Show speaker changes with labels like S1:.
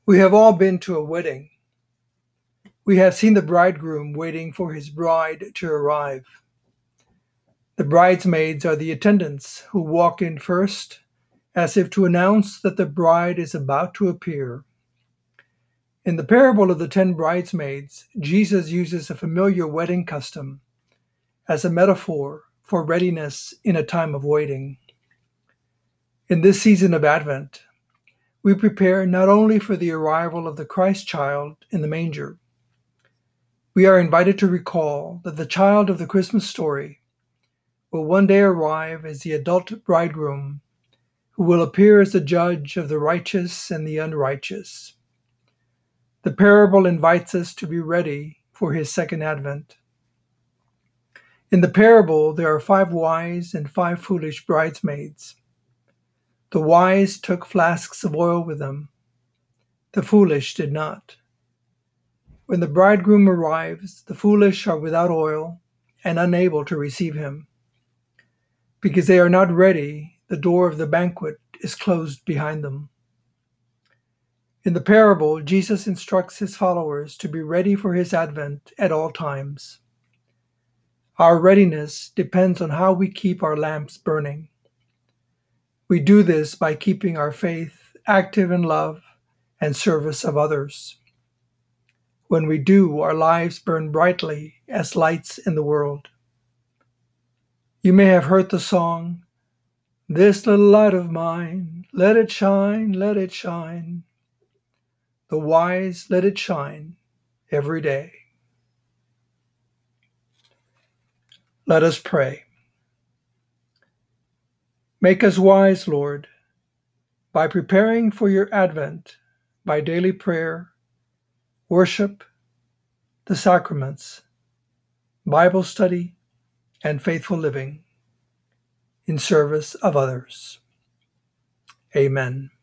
S1: We have all been to a wedding. We have seen the bridegroom waiting for his bride to arrive. The bridesmaids are the attendants who walk in first, as if to announce that the bride is about to appear. In the parable of the 10 bridesmaids, Jesus uses a familiar wedding custom as a metaphor for readiness in a time of waiting. In this season of Advent, we prepare not only for the arrival of the Christ child in the manger. We are invited to recall that the child of the Christmas story will one day arrive as the adult bridegroom who will appear as the judge of the righteous and the unrighteous. The parable invites us to be ready for his second advent. In the parable, there are 5 wise and 5 foolish bridesmaids. The wise took flasks of oil with them. The foolish did not. When the bridegroom arrives, the foolish are without oil and unable to receive him. Because they are not ready, the door of the banquet is closed behind them. In the parable, Jesus instructs his followers to be ready for his advent at all times. Our readiness depends on how we keep our lamps burning. We do this by keeping our faith active in love and service of others. When we do, our lives burn brightly as lights in the world. You may have heard the song, "This little light of mine, let it shine, let it shine." The wise let it shine every day. Let us pray. Make us wise, Lord, by preparing for your advent by daily prayer, worship, the sacraments, Bible study, and faithful living in service of others. Amen.